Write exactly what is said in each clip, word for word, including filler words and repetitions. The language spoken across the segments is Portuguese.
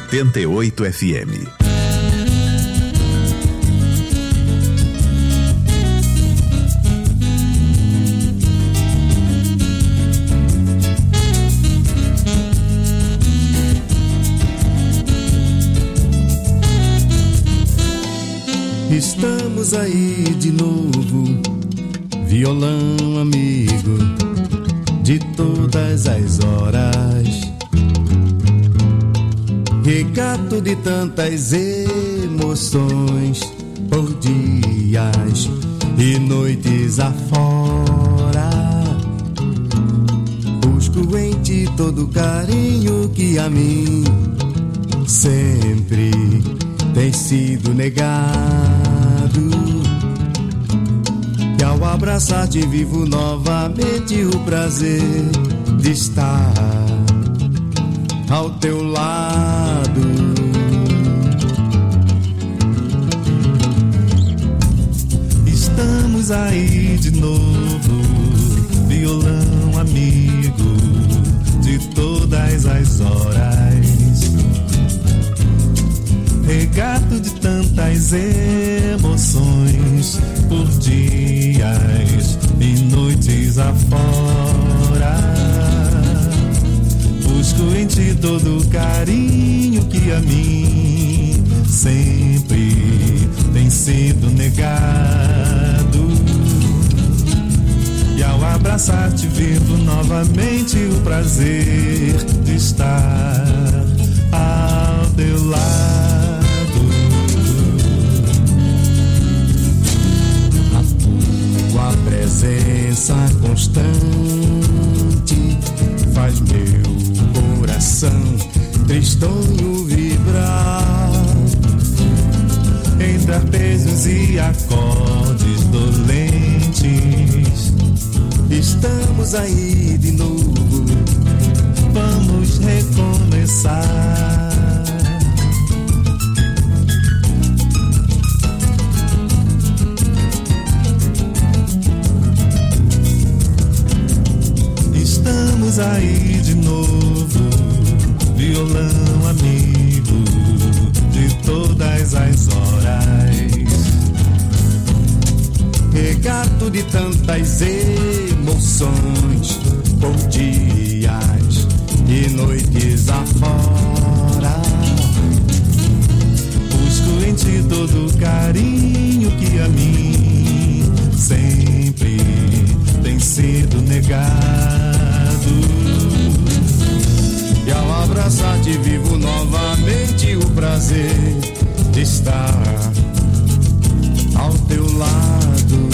oitenta e oito F M. Estamos aí de novo, violão amigo de todas as horas, regato de tantas emoções por dias e noites afora. Busco em ti todo o carinho que a mim sempre tem sido negado. E ao abraçar-te vivo novamente o prazer de estar ao teu lado. Estamos aí de novo, violão amigo de todas as horas, regato de tantas emoções por dias e noites afora. Busco em ti todo o carinho que a mim sempre tem sido negado. E ao abraçar-te vivo novamente o prazer de estar ao teu lado. A presença constante faz meu coração tristonho vibrar, entre arpejos e acordes dolentes. Estamos aí de novo, vamos recomeçar. Estamos aí de novo, violão amigo de todas as horas, regato de tantas emoções por dias e noites afora. Busco em ti todo o carinho que a mim sempre tem sido negado. E ao abraçar-te vivo novamente o prazer de estar ao teu lado.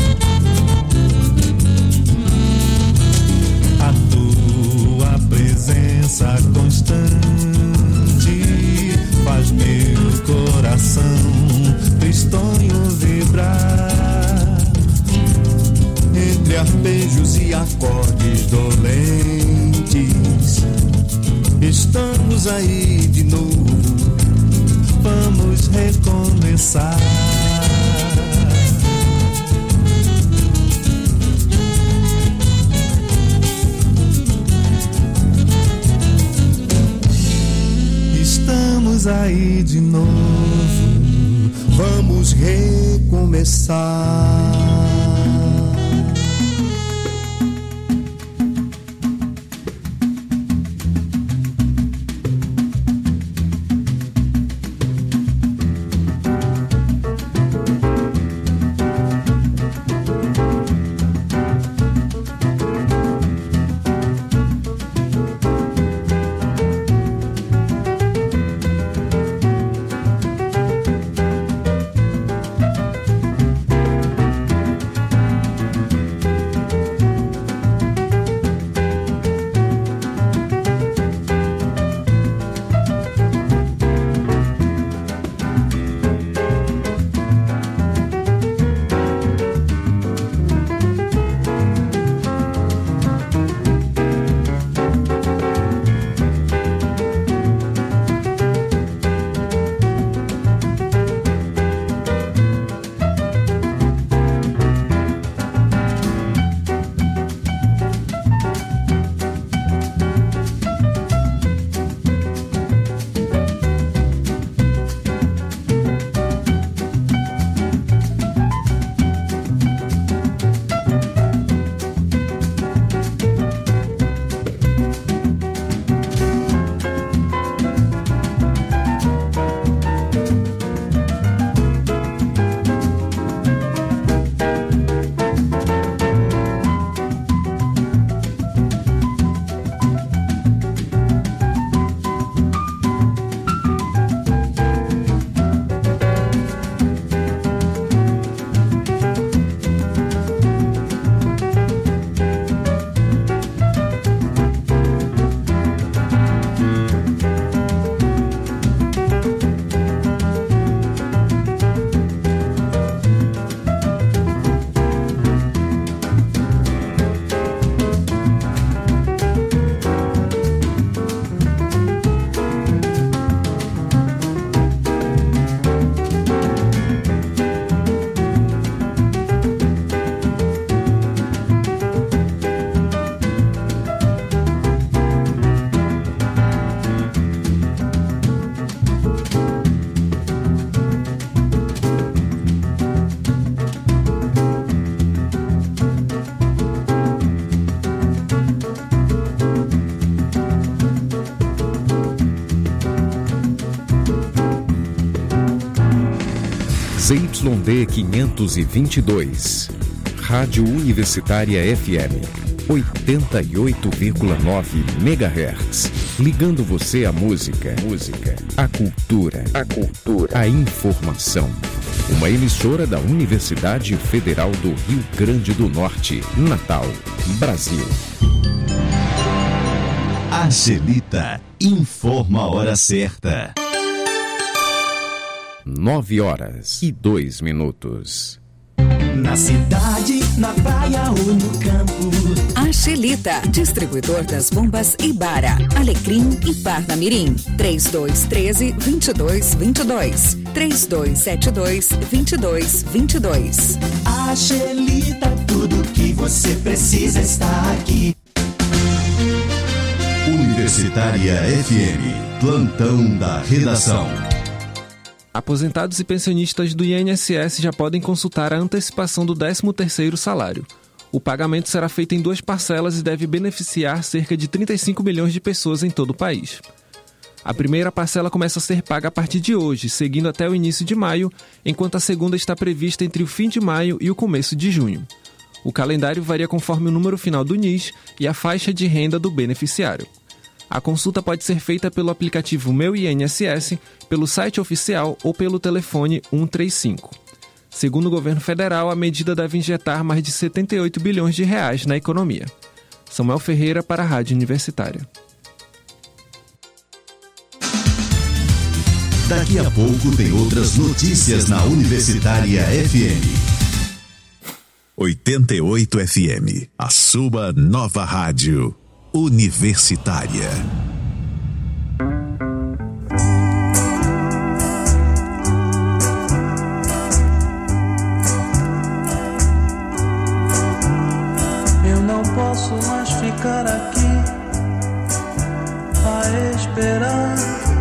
A tua presença constante faz meu coração tristonho vibrar, entre arpejos e acordes dolentes. Estamos aí de novo, vamos recomeçar. Estamos aí de novo, vamos recomeçar. Y D quinhentos e vinte e dois. Rádio Universitária F M, oitenta e oito vírgula nove megahertz. Ligando você à música, música, à cultura, à cultura, à informação. Uma emissora da Universidade Federal do Rio Grande do Norte, Natal, Brasil. Angelita informa a hora certa. Nove horas e dois minutos. Na cidade, na praia ou no campo. Angelita, distribuidor das bombas Ibara, Alecrim e Parnamirim. três dois um três, dois dois dois dois. três dois sete dois, dois dois dois dois. Angelita, tudo que você precisa está aqui. Universitária F M, plantão da redação. Aposentados e pensionistas do I N S S já podem consultar a antecipação do décimo terceiro salário. O pagamento será feito em duas parcelas e deve beneficiar cerca de trinta e cinco milhões de pessoas em todo o país. A primeira parcela começa a ser paga a partir de hoje, seguindo até o início de maio, enquanto a segunda está prevista entre o fim de maio e o começo de junho. O calendário varia conforme o número final do N I S e a faixa de renda do beneficiário. A consulta pode ser feita pelo aplicativo Meu I N S S, pelo site oficial ou pelo telefone cento e trinta e cinco. Segundo o governo federal, a medida deve injetar mais de setenta e oito bilhões de reais na economia. Samuel Ferreira para a Rádio Universitária. Daqui a pouco tem outras notícias na Universitária F M. oitenta e oito F M, a sua nova rádio universitária. Eu não posso mais ficar aqui a esperar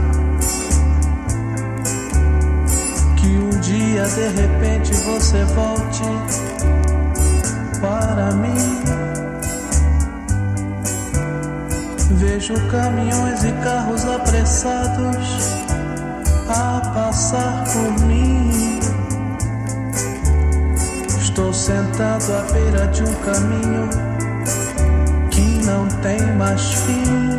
que um dia de repente você volte para mim. Vejo caminhões e carros apressados a passar por mim. Estou sentado à beira de um caminho que não tem mais fim.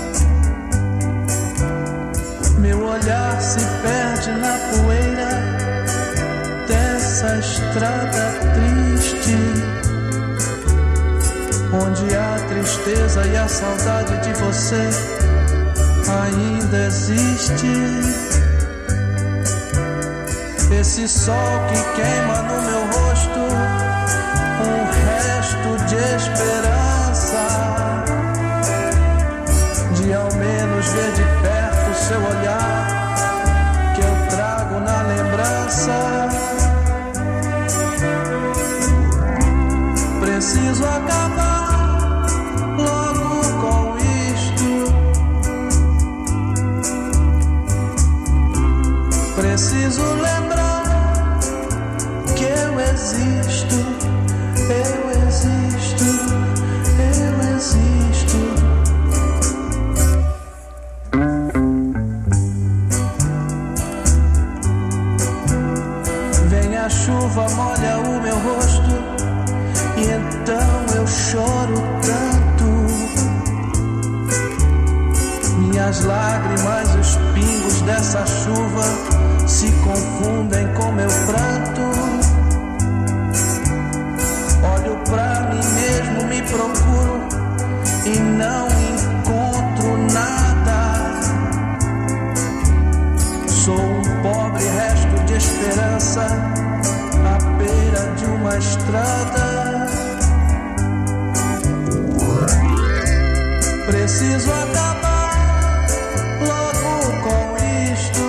Meu olhar se perde na poeira dessa estrada triste, onde a tristeza e a saudade de você ainda existe. Esse sol que queima no meu rosto, um resto de esperança, de ao menos ver de perto o seu olhar que eu trago na lembrança. Preciso acabar logo com isto. Preciso lembrar que eu existo, eu existo, eu existo. Vem a chuva, molha o meu rosto, e então eu choro tanto. Minhas lágrimas, os pingos dessa chuva se confundem com meu pranto. Olho pra mim mesmo, me procuro e não encontro nada. Sou um pobre resto de esperança à beira de uma estrada. Preciso acabar logo com isto.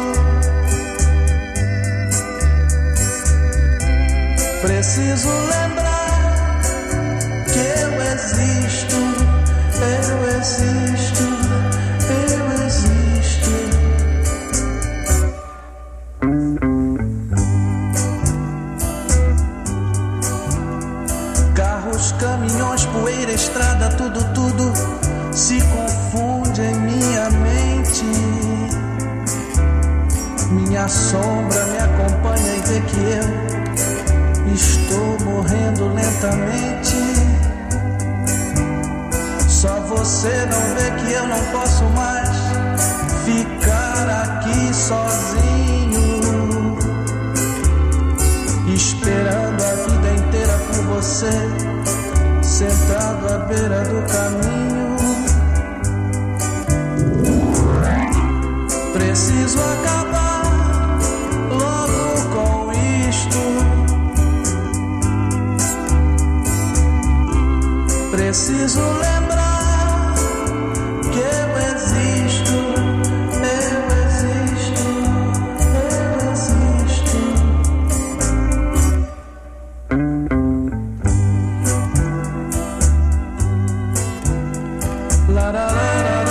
Preciso lembrar que eu existo, eu existo, eu existo. Carros, caminhões, poeira, estrada, tudo, tudo se confunde em minha mente. Minha sombra me acompanha e vê que eu estou morrendo lentamente. Só você não vê que eu não posso mais ficar aqui sozinho, esperando a vida inteira por você, sentado à beira do caminho. Preciso acabar logo com isto. Preciso lembrar que eu existo. Eu existo. Eu existo. La la la la.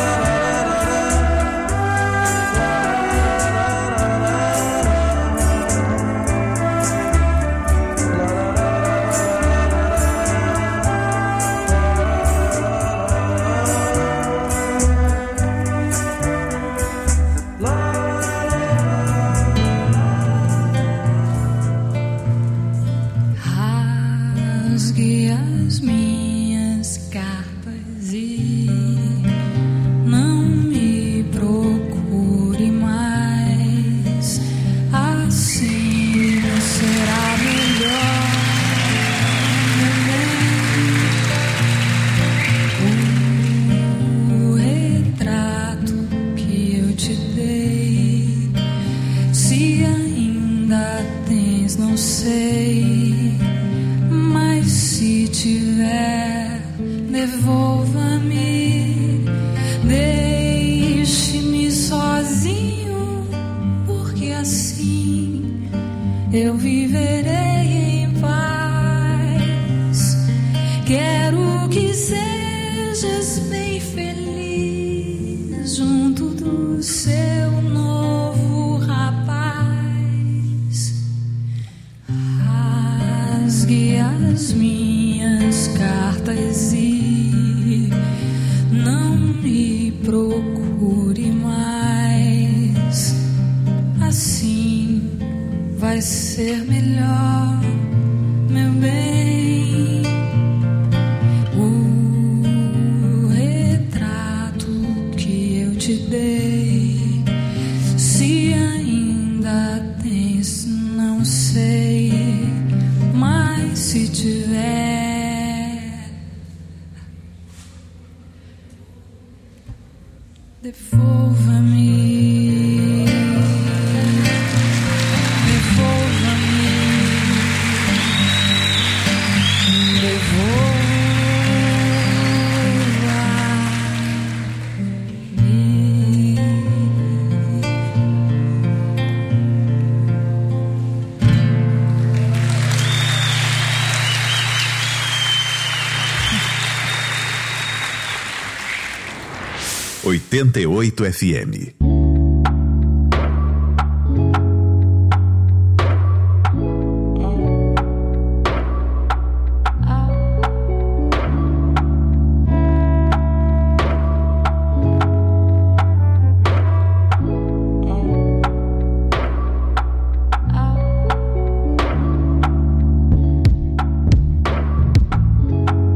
oitenta e oito F M.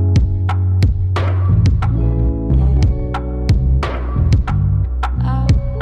Oh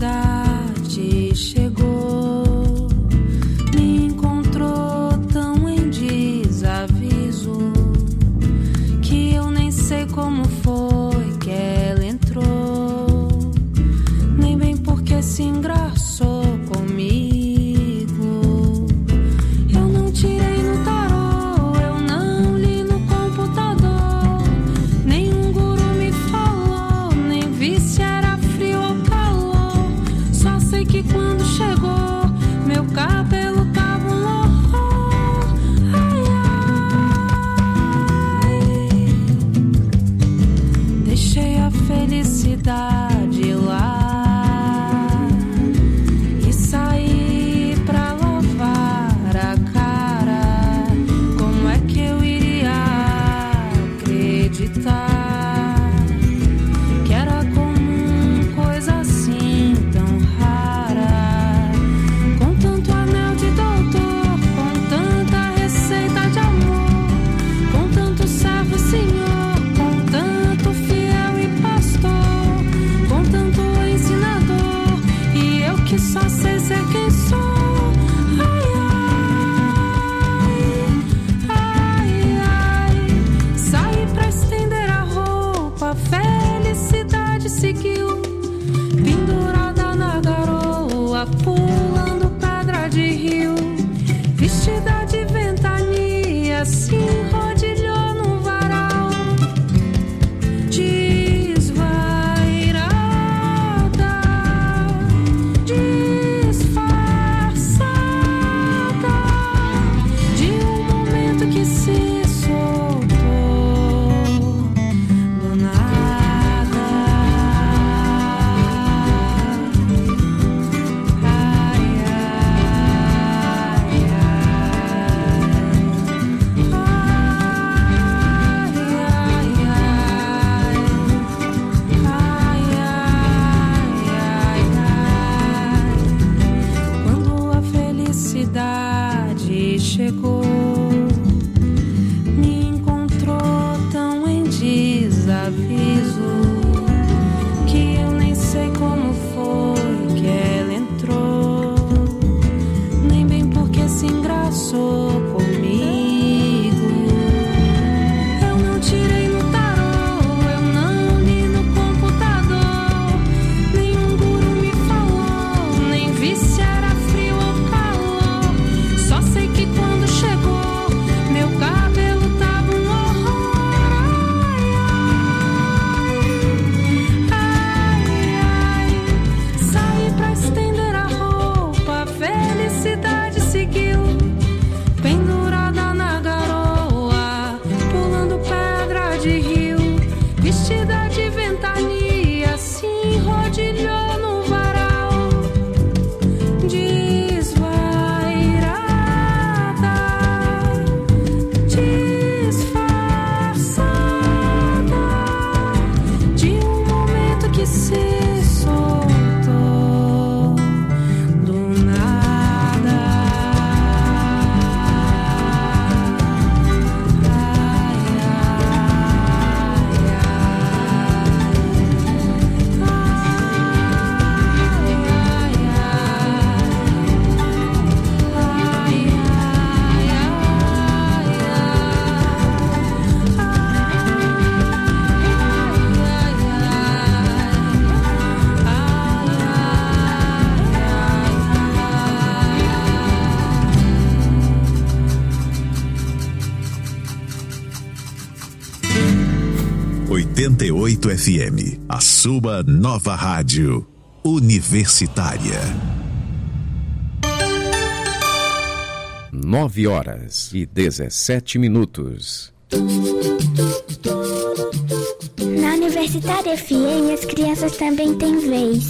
felicidade chegou, me encontrou tão em desaviso que eu nem sei como foi que ela entrou, nem bem porque se engraçou comigo. Eu não tirei no tarô, eu não li no computador, nenhum guru me falou, nem vi se era frio ou calor. Só sei que quando chegou, meu cabelo tava um horror. Ai, ai, deixei a felicidade lá e saí pra lavar a cara. Como é que eu iria acreditar que era comum coisa assim tão rara? Com tanto anel de doutor, com tanta receita de amor, com tanto servo e senhor, com tanto fiel e pastor, com tanto ensinador, e eu que só sei ser quem sou. Ai, ai, ai, saí pra estender a roupa, a felicidade seguiu, pendurada na garoa, pulando pedra de rio, vestida de ventania, se enrodilhou num varal, desvairada, disfarçada de um momento que se soltou do nada. Ai, ai, ai, quando a felicidade chegou, me encontrou tão em desaviso que eu nem sei como foi que ela entrou, nem bem porque se engraçou comigo. Eu não tirei no tarô, eu não li no computador, nenhum guru me falou, nem vi se era frio ou calor. Só sei que quando chegou, meu cabelo tava um horror. Ai, ai, ai, saí pra estender a roupa, a felicidade seguiu, pendurada na garoa, pulando pedra de rio, vestida de ventania, se enrodilhou no varal, desvairada, disfarçada de um momento que se soltou do nada. Ai, oitenta e oito F M, a sua nova rádio universitária. Nove horas e dezessete minutos. Na Universitária F M, as crianças também têm vez.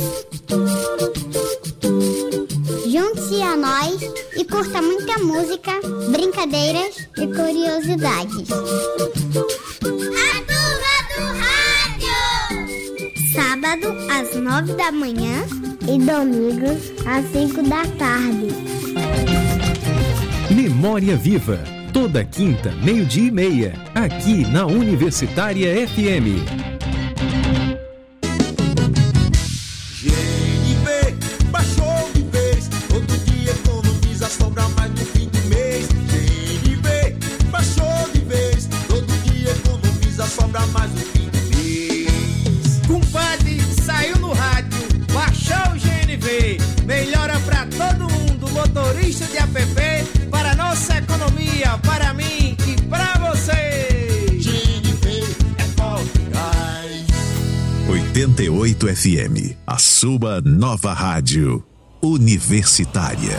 Junte-se a nós e curta muita música, brincadeiras e curiosidades. A Turma do Rádio! Sábado às nove da manhã e domingos às cinco da tarde. Memória Viva, toda quinta, meio-dia e meia, aqui na Universitária F M. G N B oitenta e oito F M, a sua nova rádio universitária.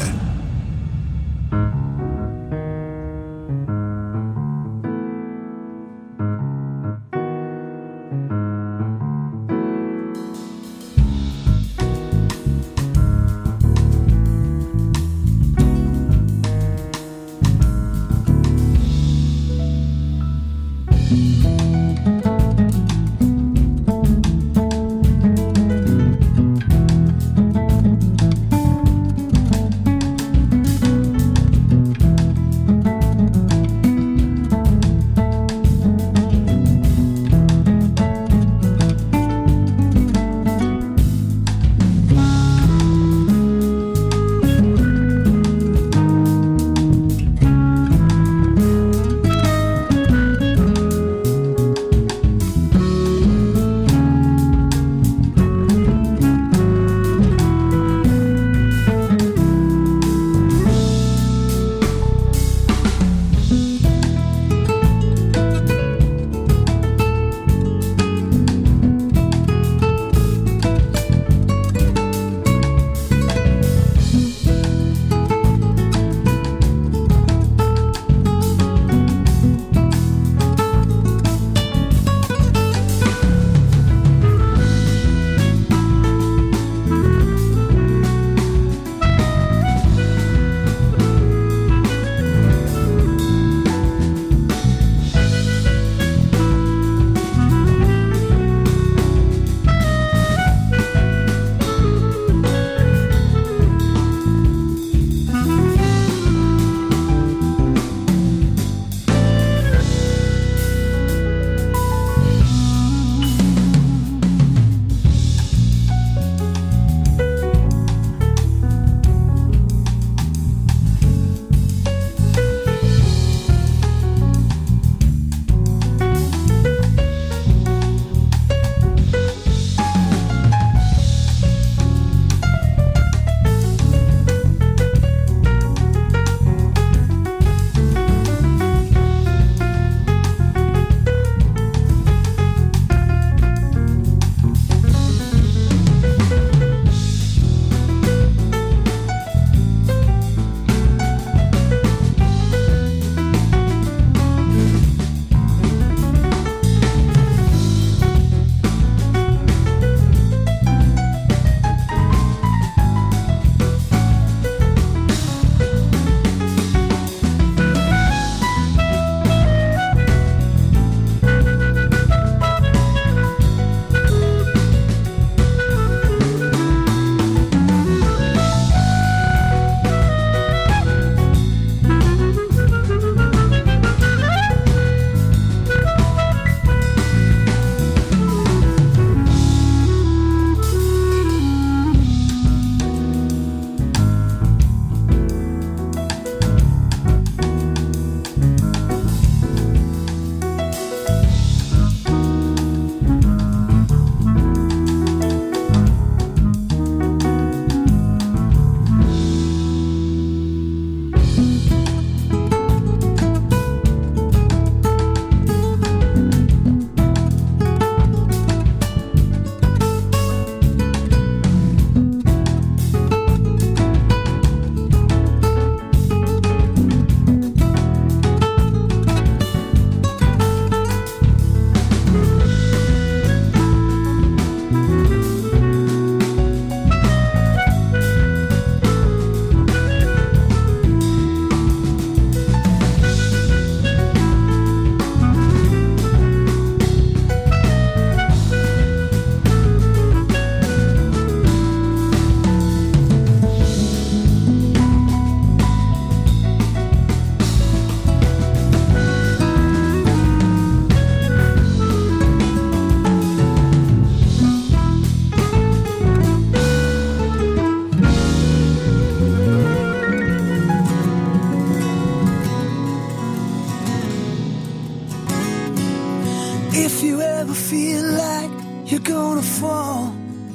If you ever feel like you're gonna fall,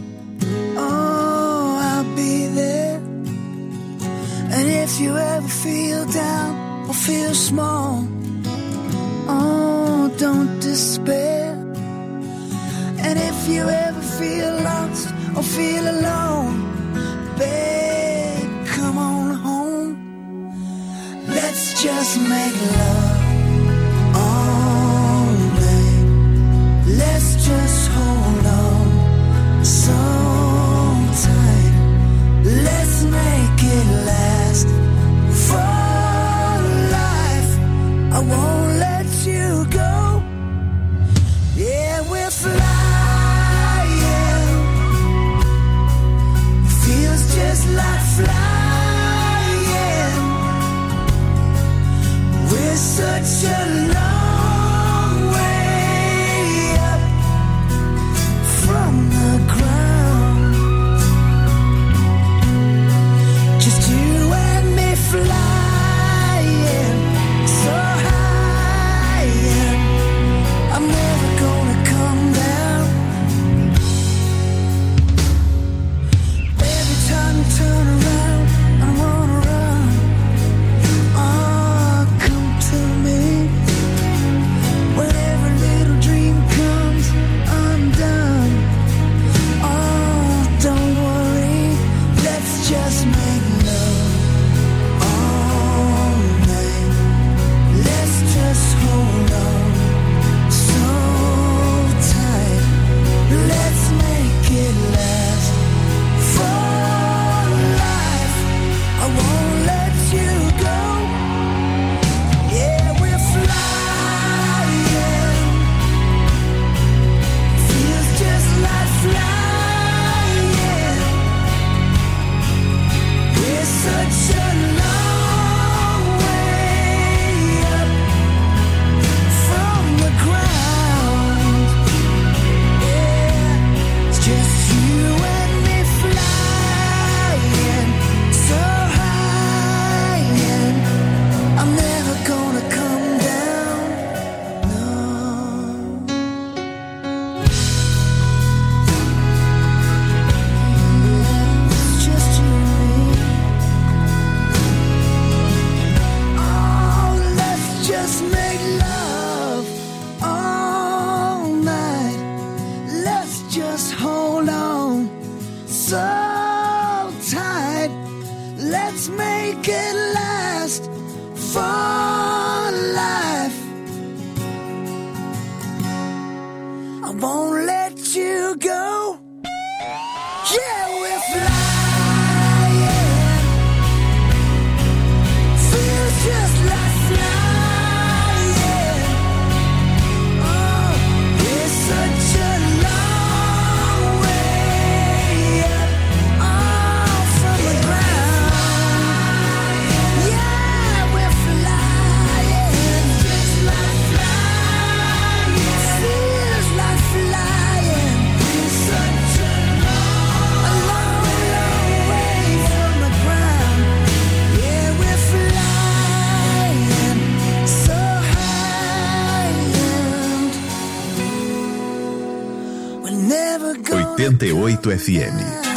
oh, I'll be there. And if you ever feel down or feel small, oh, don't despair. And if you ever feel or feel alone. Babe, come on home. Let's just make love all night. Let's just hold on so tight. Let's make it last for life. I won't let you go. Yeah, we're flying. Feels just like flying. We're such a long way up from the ground. Just you and me flying so high, and I'm never gonna come down. Every time you turn around, I wanna run. Oh, come to me. When every little dream comes undone. Oh, don't worry, let's just make love all night. Let's just hold on so tight. Let's make it last for life. I won't let you go. Yeah, we're flying. Feels just like flying. We're such a long way up from the ground. Yeah, it's just you and me flying so high, and I'm never gonna come down. No. It's just you and me. Oh, let's just make love all night. Let's just hold on so tight. Let's make it last for life. I won't let you go. Yeah, we're flying. Feels just like flying. Oh, it's such a long way up, oh, from the ground. Yeah, we're flying. Just like flying. Feels like flying. It's such a long, a long, long way from the ground. Yeah, we're flying so high, and we're never gonna oitenta e oito F M.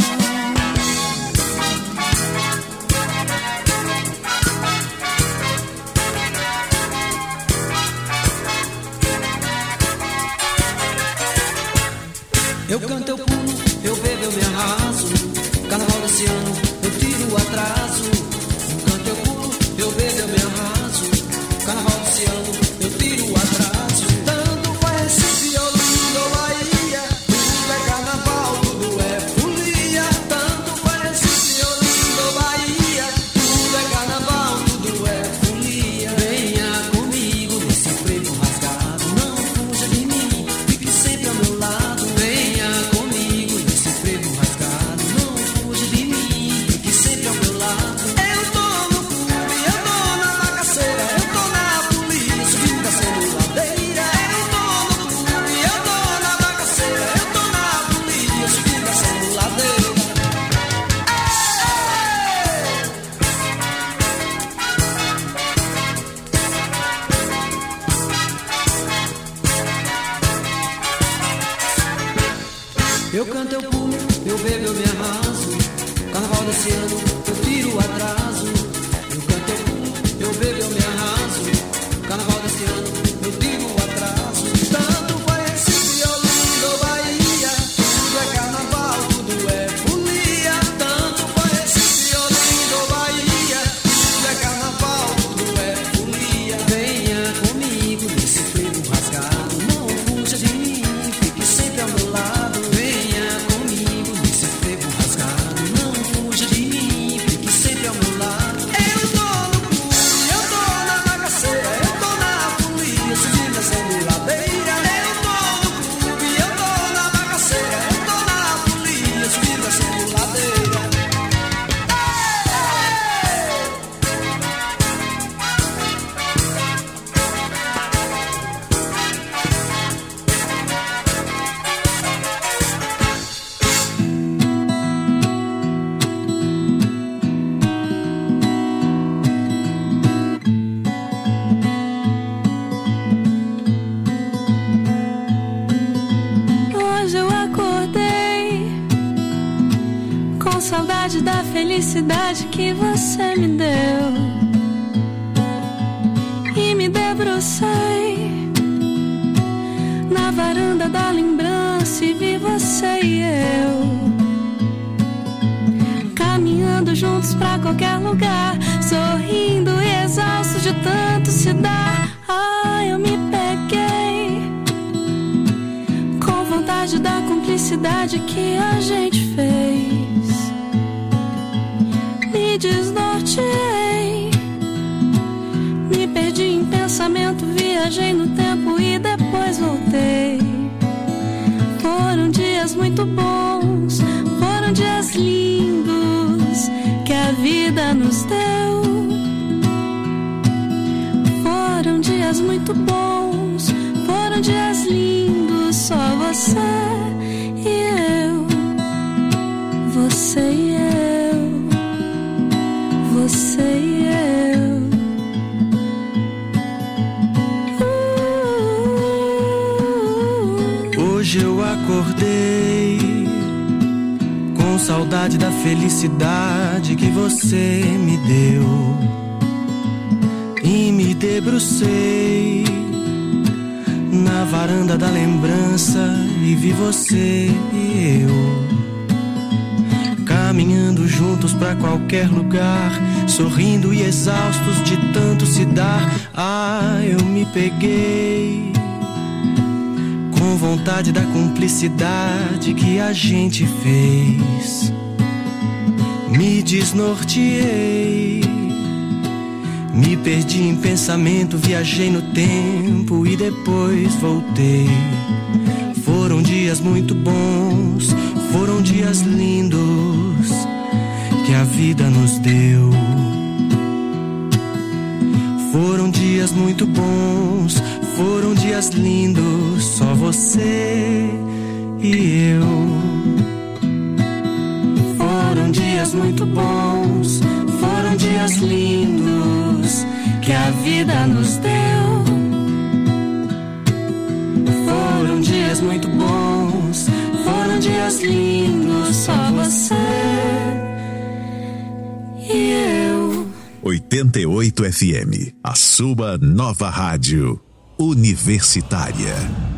Eu canto, eu pulo, eu bebo, eu me arraso. Carnaval desse ano, eu tiro o atraso. Eu canto, eu pulo, eu bebo, eu me arraso. Carnaval desse ano, eu tiro o atraso. Tanto faz Recife, Olinda ou Bahia. Tudo é carnaval, tudo é folia. Tanto faz Recife, Olinda ou Bahia. Tudo é carnaval, tudo é folia. Venha comigo nesse frevo rasgado. Não fuja de mim, fique sempre ao meu lado. Venha comigo nesse frevo rasgado. Não fuja de mim, fique sempre ao meu lado. Eu tô no clube, eu tô na bagaceira. Eu tô na folia, subindo, descendo ladeira. Eu tô no clube, eu tô na bagaceira. Eu tô na folia, subindo, descendo ladeira. Eu canto, eu pulo, eu bebo, eu me arraso. Carnaval desse ano, eu tiro o atraso. Eu canto, eu pulo, eu bebo, eu me arraso. Carnaval desse ano, eu tiro o atraso. Tanto vai Recife, Olinda ou Bahia. Tudo é carnaval, tudo é saudade da felicidade que você me deu. E me debrucei na varanda da lembrança e vi você e eu caminhando juntos pra qualquer lugar, sorrindo e exausto de tanto se dar. Ah, eu me peguei com vontade da cumplicidade que a gente fez. Me desnorteei, me perdi em pensamento, viajei no tempo e depois voltei. Foram dias muito bons, foram dias lindos que a vida nos deu. Foram dias muito bons, foram dias lindos, só você e eu, você e eu, você e eu. Uh, Hoje eu acordei com saudade da felicidade que você me deu. E me debrucei na varanda da lembrança e vi você e eu caminhando juntos pra qualquer lugar, sorrindo e exaustos de tanto se dar. Ah, eu me peguei com vontade da cumplicidade que a gente fez. Me desnorteei, me perdi em pensamento, viajei no tempo e depois voltei. Foram dias muito bons, foram dias lindos que a vida nos deu. Foram dias muito bons, foram dias lindos, só você e eu. Foram dias muito bons, foram dias lindos que a vida nos deu. Foram dias muito bons, foram dias lindos, só você e eu. oitenta e oito F M, a sua nova rádio universitária.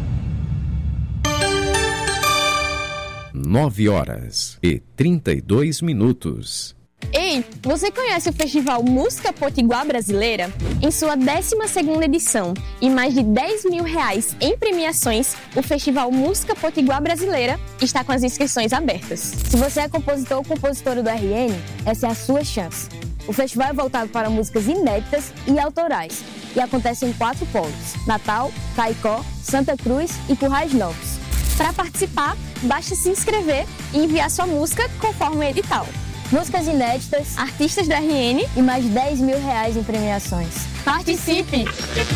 Nove horas e trinta e dois minutos. Ei, você conhece o Festival Música Potiguar Brasileira? Em sua décima segunda edição e mais de dez mil reais em premiações, o Festival Música Potiguar Brasileira está com as inscrições abertas. Se você é compositor ou compositora do R N, essa é a sua chance. O festival é voltado para músicas inéditas e autorais e acontece em quatro polos: Natal, Caicó, Santa Cruz e Currais Novos. Para participar, basta se inscrever e enviar sua música conforme o edital. Músicas inéditas, artistas da R N e mais de dez mil reais em premiações. Participe!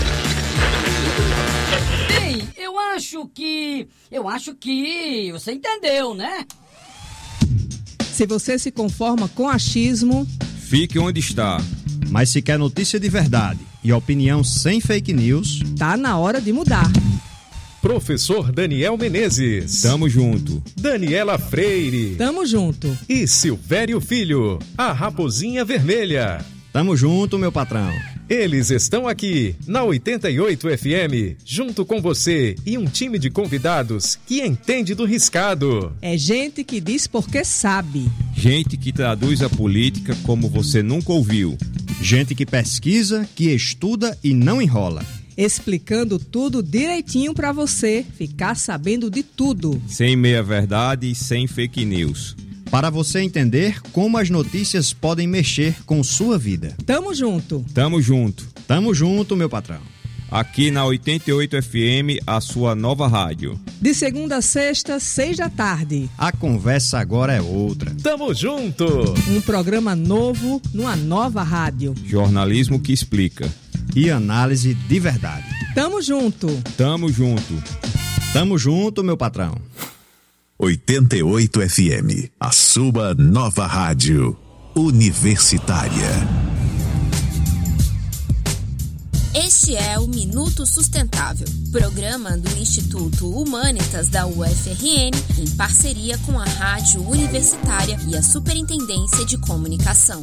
Ei, eu acho que... Eu acho que... Você entendeu, né? Se você se conforma com achismo... Fique onde está. Mas se quer notícia de verdade e opinião sem fake news... Tá na hora de mudar. Professor Daniel Menezes. Tamo junto. Daniela Freire. Tamo junto. E Silvério Filho, a Raposinha Vermelha. Tamo junto, meu patrão. Eles estão aqui, na oitenta e oito F M, junto com você e um time de convidados que entende do riscado. É gente que diz porque sabe. Gente que traduz a política como você nunca ouviu. Gente que pesquisa, que estuda e não enrola. Explicando tudo direitinho pra você ficar sabendo de tudo. Sem meia-verdade e sem fake news. Para você entender como as notícias podem mexer com sua vida. Tamo junto. Tamo junto. Tamo junto, meu patrão. Aqui na oitenta e oito F M, a sua nova rádio. De segunda a sexta, seis da tarde. A conversa agora é outra. Tamo junto. Um programa novo, numa nova rádio. Jornalismo que explica. E análise de verdade. Tamo junto. Tamo junto. Tamo junto, meu patrão. oitenta e oito F M, a sua nova rádio universitária. Este é o Minuto Sustentável, programa do Instituto Humanitas da U F R N, em parceria com a Rádio Universitária e a Superintendência de Comunicação.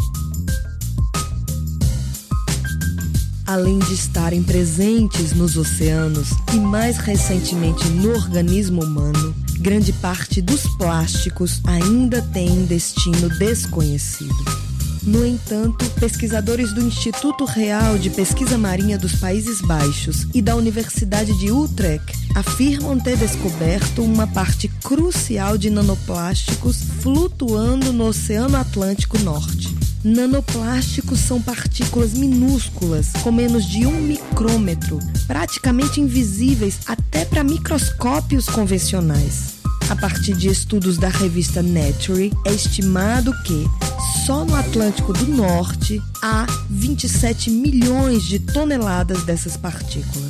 Além de estarem presentes nos oceanos e mais recentemente no organismo humano, grande parte dos plásticos ainda tem um destino desconhecido. No entanto, pesquisadores do Instituto Real de Pesquisa Marinha dos Países Baixos e da Universidade de Utrecht afirmam ter descoberto uma parte crucial de nanoplásticos flutuando no Oceano Atlântico Norte. Nanoplásticos são partículas minúsculas, com menos de um micrômetro, praticamente invisíveis até para microscópios convencionais. A partir de estudos da revista Nature, é estimado que, só no Atlântico do Norte, há vinte e sete milhões de toneladas dessas partículas.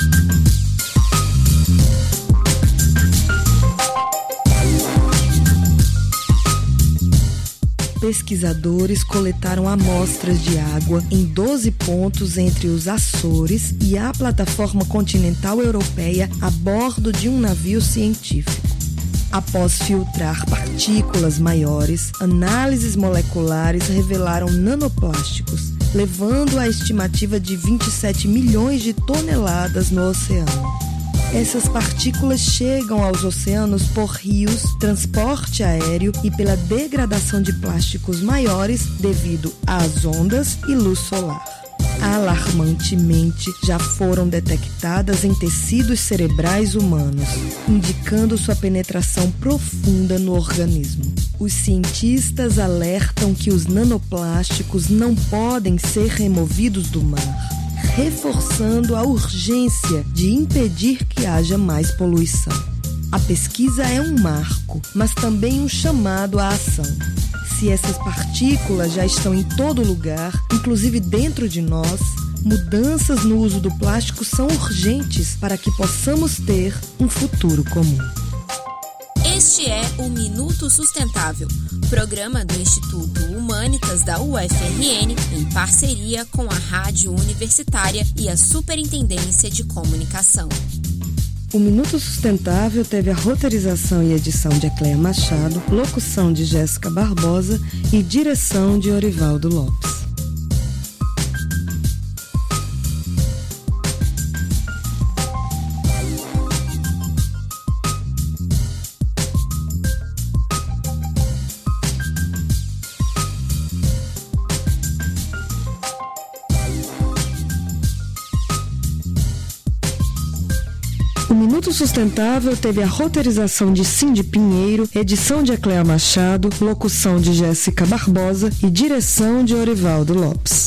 Pesquisadores coletaram amostras de água em doze pontos entre os Açores e a plataforma continental europeia a bordo de um navio científico. Após filtrar partículas maiores, análises moleculares revelaram nanoplásticos, levando à estimativa de vinte e sete milhões de toneladas no oceano. Essas partículas chegam aos oceanos por rios, transporte aéreo e pela degradação de plásticos maiores devido às ondas e luz solar. Alarmantemente, já foram detectadas em tecidos cerebrais humanos, indicando sua penetração profunda no organismo. Os cientistas alertam que os nanoplásticos não podem ser removidos do mar, reforçando a urgência de impedir que haja mais poluição. A pesquisa é um marco, mas também um chamado à ação. Se essas partículas já estão em todo lugar, inclusive dentro de nós, mudanças no uso do plástico são urgentes para que possamos ter um futuro comum. Este é o Minuto Sustentável, programa do Instituto Humanitas da U F R N, em parceria com a Rádio Universitária e a Superintendência de Comunicação. O Minuto Sustentável teve a roteirização e edição de Ecléia Machado, locução de Jéssica Barbosa e direção de Orivaldo Lopes. O Minuto Sustentável teve a roteirização de Cindy Pinheiro, edição de Ecléia Machado, locução de Jéssica Barbosa e direção de Orivaldo Lopes.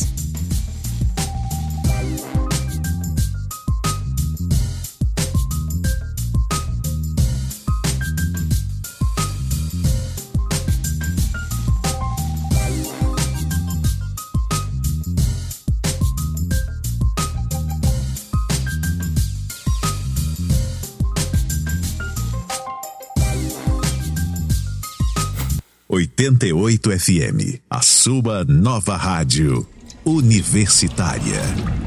oitenta e oito F M, a sua nova rádio universitária.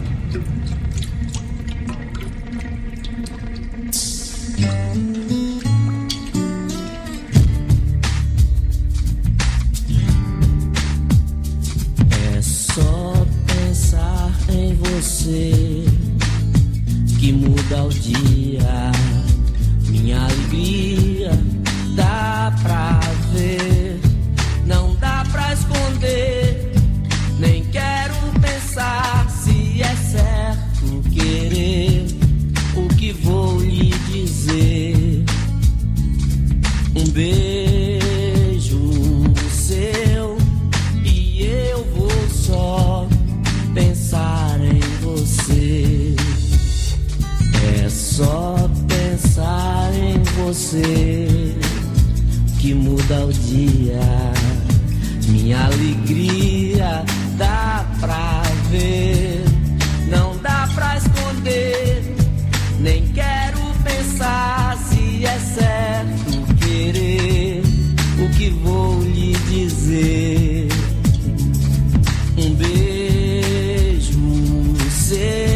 É só pensar em você que muda o dia, minha alegria dá pra ver. Não dá pra esconder, nem quero pensar se é certo querer o que vou lhe dizer. Um beijo seu e eu vou só pensar em você. É só pensar em você que muda o dia, minha alegria dá pra ver. Não dá pra esconder, nem quero pensar se é certo querer o que vou lhe dizer. Um beijo seu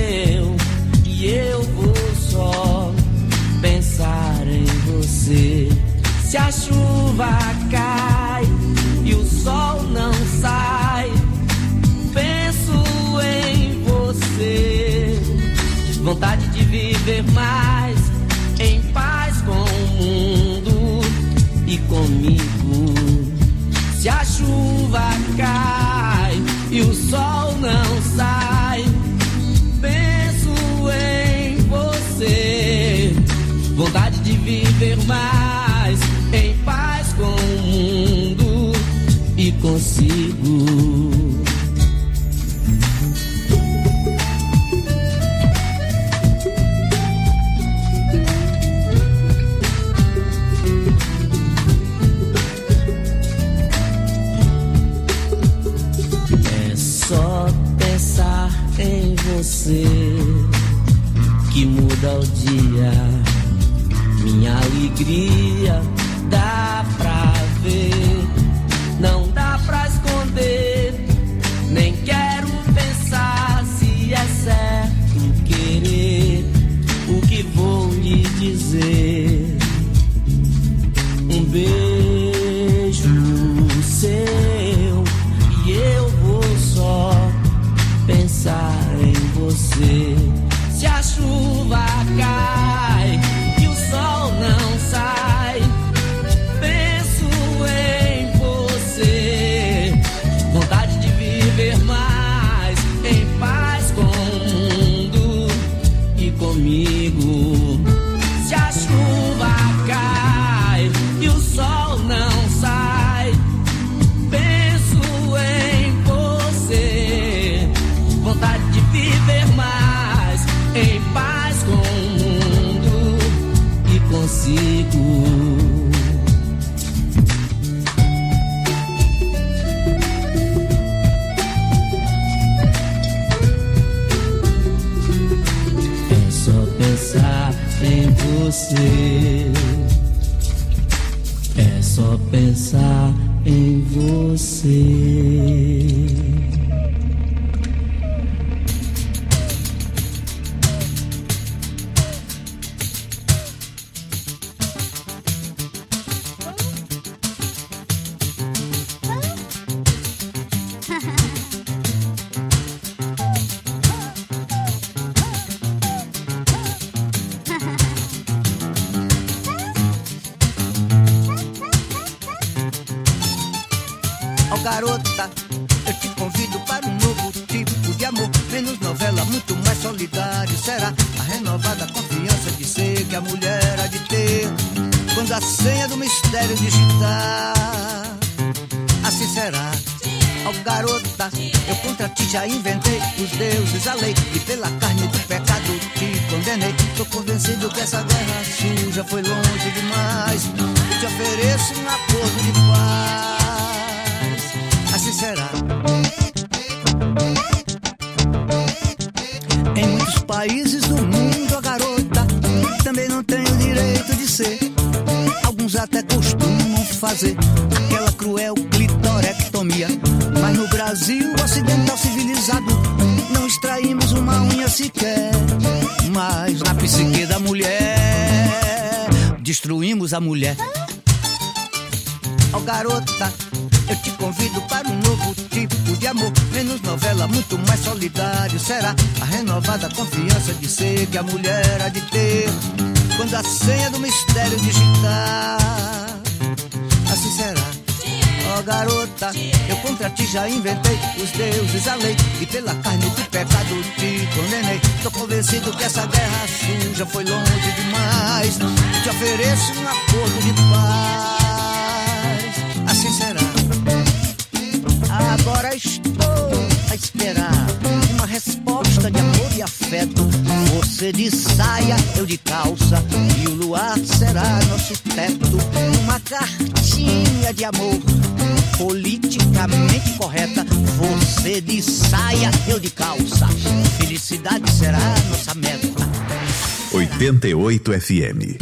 comigo. Se a chuva cai e o sol não sai, penso em você. Vontade de viver mais em paz com o mundo e consigo. Só pensar em você que muda o dia, minha alegria dá pra ver, não dá pra esconder, nem quero pensar se é certo querer o que vou lhe dizer. Um beijo seu e eu vou só pensar em você. Se a chuva cai e o sol não sai, penso em você. Vontade de viver mais em paz com o mundo e comigo. Se a chuva cai e o sol não sai, vontade de viver mais em paz com o mundo e consigo. É só pensar em você. É só pensar em você. Garota, eu te convido para um novo tipo de amor. Menos novela, muito mais solidário. Será a renovada confiança de ser que a mulher há de ter quando a senha do mistério digitar. Assim será. Ó oh, garota, eu contra ti já inventei os deuses, a lei, e pela carne do pecado te condenei. Tô convencido que essa guerra suja foi longe demais. Eu te ofereço um acordo de paz. Assim será. Em muitos países do mundo, a garota também não tem o direito de ser. Alguns até costumam fazer aquela cruel clitorectomia. Mas no Brasil ocidental civilizado não extraímos uma unha sequer. Mas na psique da mulher destruímos a mulher. Ó oh, garota, eu te convido para um novo tipo de amor. Menos novela, muito mais solidário. Será a renovada confiança de ser que a mulher há de ter quando a senha do mistério digitar. Assim será. Ó oh, garota, eu contra ti já inventei os deuses, a lei, e pela carne do pecado te condenei. Tô convencido que essa guerra suja foi longe demais. Te ofereço um acordo de paz. Assim será. Agora estou a esperar uma resposta de amor e afeto. Você de saia, eu de calça, e o luar será nosso teto. Uma cartinha de amor politicamente correta. Você de saia, eu de calça, felicidade será nossa meta. oitenta e oito F M.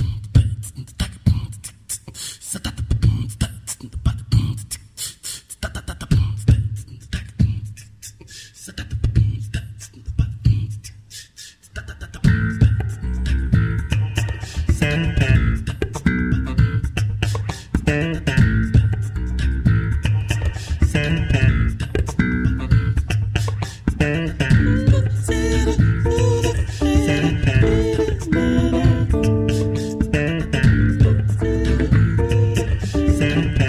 Thank you.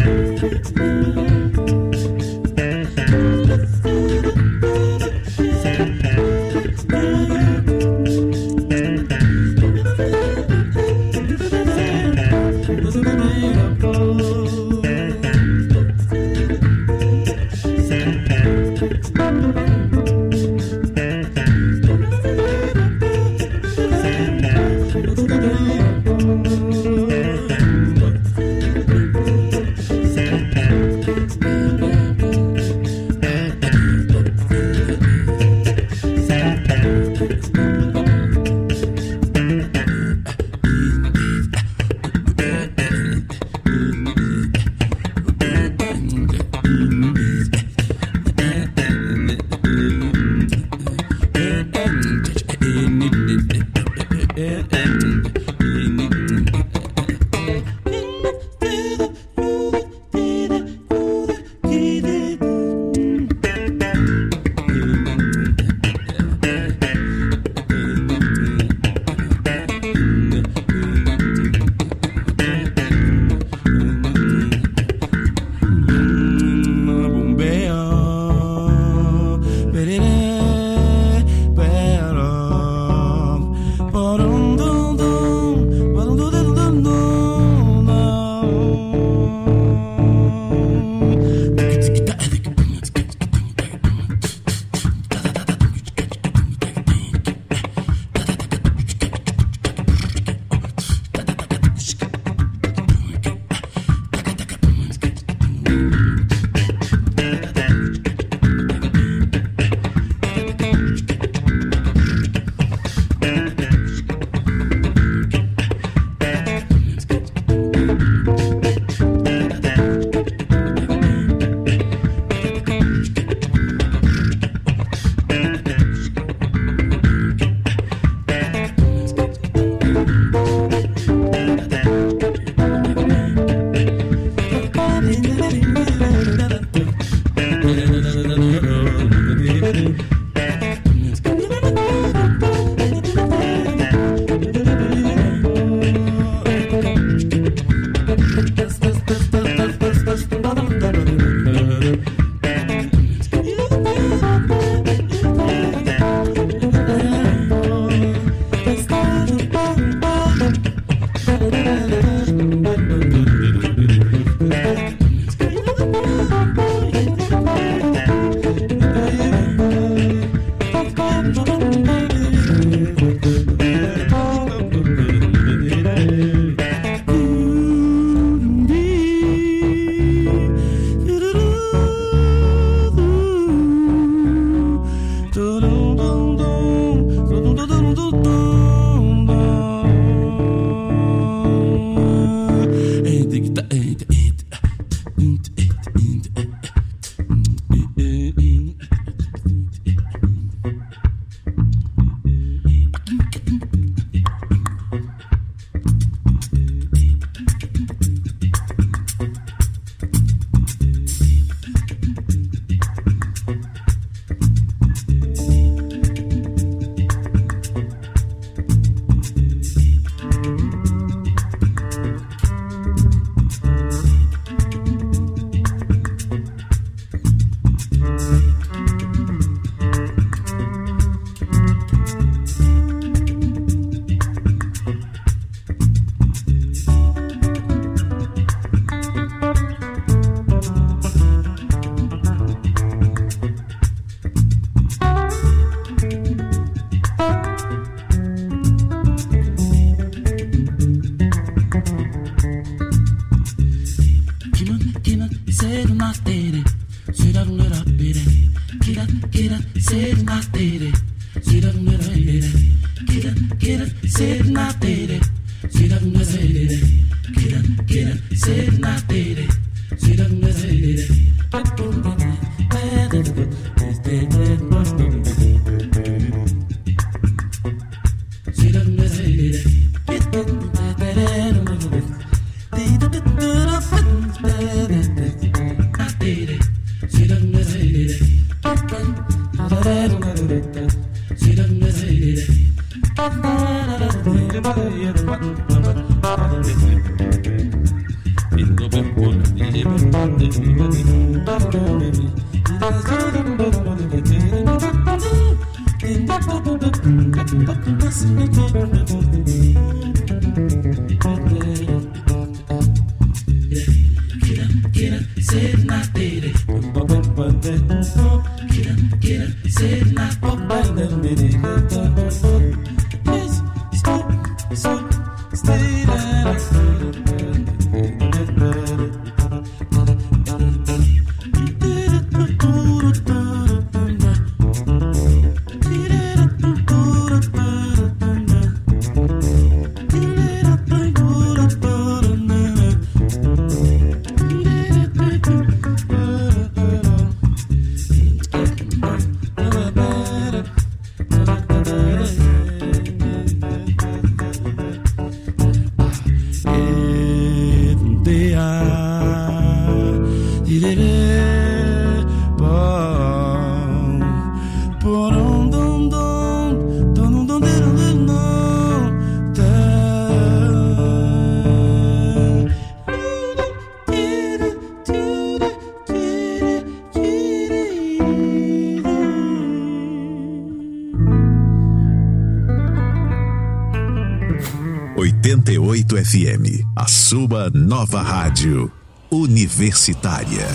oitenta e oito F M, a sua nova rádio universitária.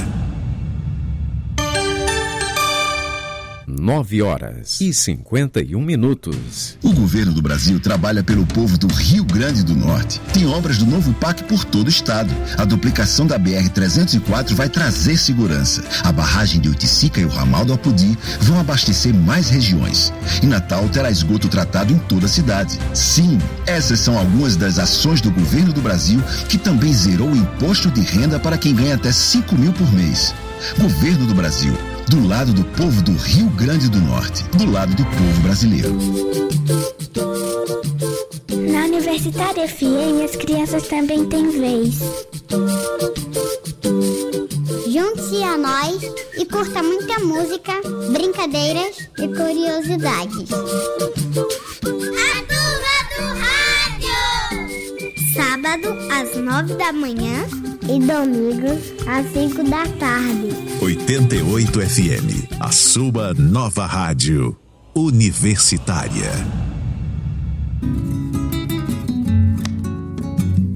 Nove horas e cinquenta e um minutos. O governo do Brasil trabalha pelo povo do Rio Grande do Norte. Tem obras do novo P A C por todo o estado. A duplicação da B R trezentos e quatro vai trazer segurança. A barragem de Oiticica e o ramal do Apodi vão abastecer mais regiões. E Natal terá esgoto tratado em toda a cidade. Sim, essas são algumas das ações do governo do Brasil, que também zerou o imposto de renda para quem ganha até cinco mil por mês. Governo do Brasil, do lado do povo do Rio Grande do Norte, do lado do povo brasileiro. Na Universitária F M, as crianças também têm vez. Junte-se a nós e curta muita música, brincadeiras e curiosidades. A turma do rádio! Sábado, às nove da manhã e domingos, às cinco da tarde. oitenta e oito F M, a sua nova rádio universitária.